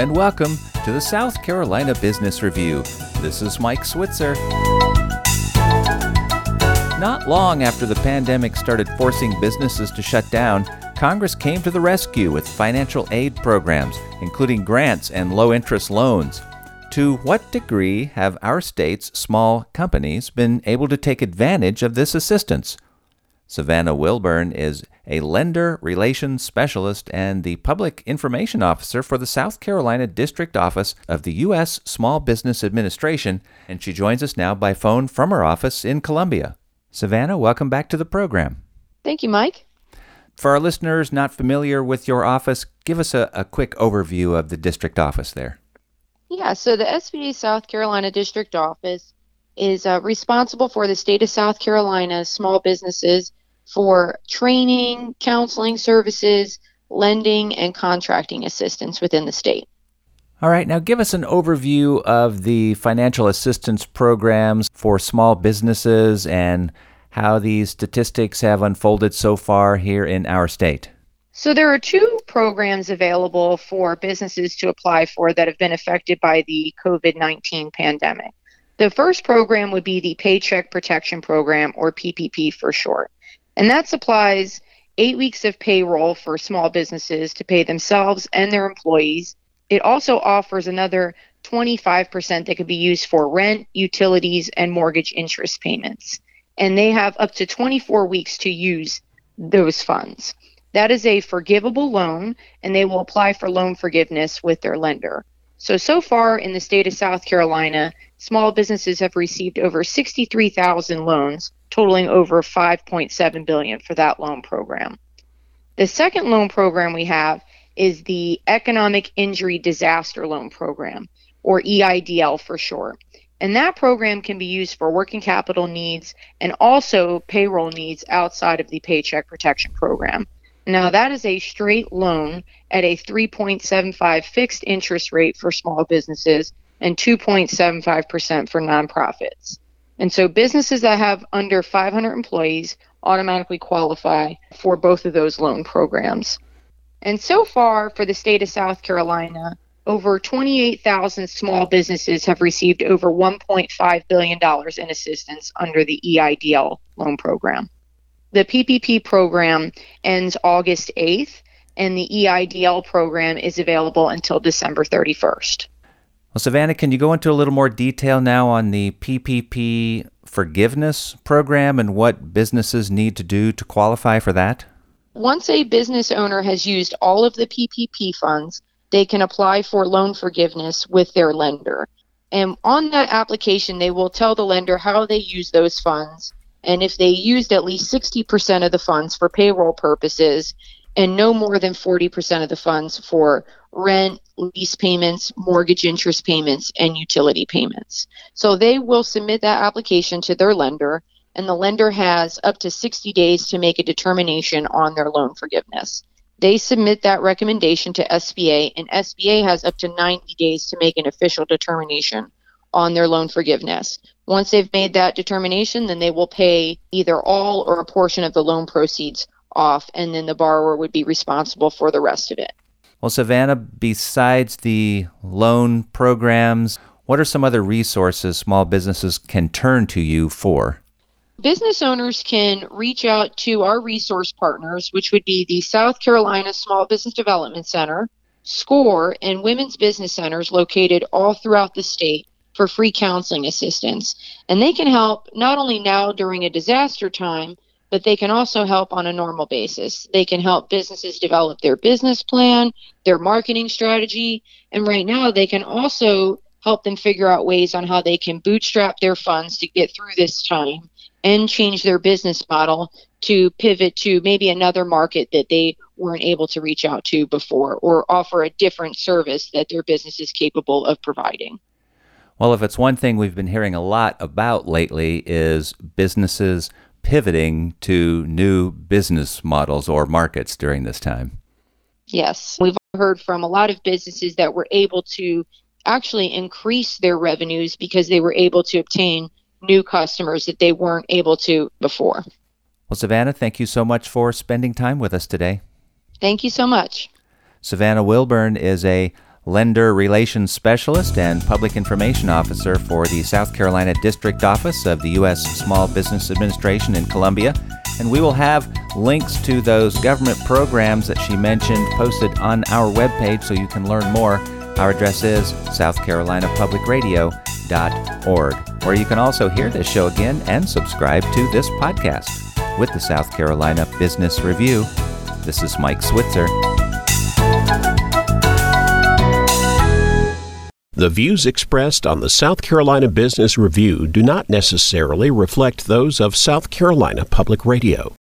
and welcome to the South Carolina Business Review. This is Mike Switzer. Not long after the pandemic started forcing businesses to shut down, Congress came to the rescue with financial aid programs, including grants and low-interest loans. To what degree have our state's small companies been able to take advantage of this assistance? Savannah Wilburn is a lender relations specialist and the public information officer for the South Carolina District Office of the U.S. Small Business Administration, and she joins us now by phone from her office in Columbia. Savannah, welcome back to the program. Thank you, Mike. For our listeners not familiar with your office, give us a quick overview of the district office there. Yeah, so the SBA South Carolina District Office is responsible for the state of South Carolina's small businesses for training, counseling services, lending, and contracting assistance within the state. All right, now give us an overview of the financial assistance programs for small businesses and how these statistics have unfolded so far here in our state. So there are two programs available for businesses to apply for that have been affected by the COVID-19 pandemic. The first program would be the Paycheck Protection Program, or PPP for short. And that supplies 8 weeks of payroll for small businesses to pay themselves and their employees. It also offers another 25% that could be used for rent, utilities, and mortgage interest payments. And they have up to 24 weeks to use those funds. That is a forgivable loan, and they will apply for loan forgiveness with their lender. So far in the state of South Carolina, small businesses have received over 63,000 loans, totaling over $5.7 billion for that loan program. The second loan program we have is the Economic Injury Disaster Loan Program, or EIDL for short. And that program can be used for working capital needs and also payroll needs outside of the Paycheck Protection Program. Now, that is a straight loan at a 3.75 fixed interest rate for small businesses and 2.75% for nonprofits. And so businesses that have under 500 employees automatically qualify for both of those loan programs. And so far for the state of South Carolina, over 28,000 small businesses have received over $1.5 billion in assistance under the EIDL loan program. The PPP program ends August 8th, and the EIDL program is available until December 31st. Well, Savannah, can you go into a little more detail now on the PPP forgiveness program and what businesses need to do to qualify for that? Once a business owner has used all of the PPP funds, they can apply for loan forgiveness with their lender. And on that application, they will tell the lender how they use those funds. And if they used at least 60% of the funds for payroll purposes and no more than 40% of the funds for rent, lease payments, mortgage interest payments, and utility payments. So they will submit that application to their lender, and the lender has up to 60 days to make a determination on their loan forgiveness. They submit that recommendation to SBA, and SBA has up to 90 days to make an official determination on their loan forgiveness. Once they've made that determination, then they will pay either all or a portion of the loan proceeds off, and then the borrower would be responsible for the rest of it. Well, Savannah, besides the loan programs, what are some other resources small businesses can turn to you for? Business owners can reach out to our resource partners, which would be the South Carolina Small Business Development Center, SCORE, and women's business centers located all throughout the state for free counseling assistance. And they can help not only now during a disaster time, but they can also help on a normal basis. They can help businesses develop their business plan, their marketing strategy, and right now they can also help them figure out ways on how they can bootstrap their funds to get through this time and change their business model to pivot to maybe another market that they weren't able to reach out to before, or offer a different service that their business is capable of providing. Well, if it's one thing we've been hearing a lot about lately is businesses pivoting to new business models or markets during this time. Yes, we've heard from a lot of businesses that were able to actually increase their revenues because they were able to obtain new customers that they weren't able to before. Well, Savannah, thank you so much for spending time with us today. Thank you so much. Savannah Wilburn is a Lender Relations Specialist and Public Information Officer for the South Carolina District Office of the U.S. Small Business Administration in Columbia. And we will have links to those government programs that she mentioned posted on our webpage so you can learn more. Our address is southcarolinapublicradio.org, where you can also hear this show again and subscribe to this podcast. With the South Carolina Business Review, this is Mike Switzer. The views expressed on the South Carolina Business Review do not necessarily reflect those of South Carolina Public Radio.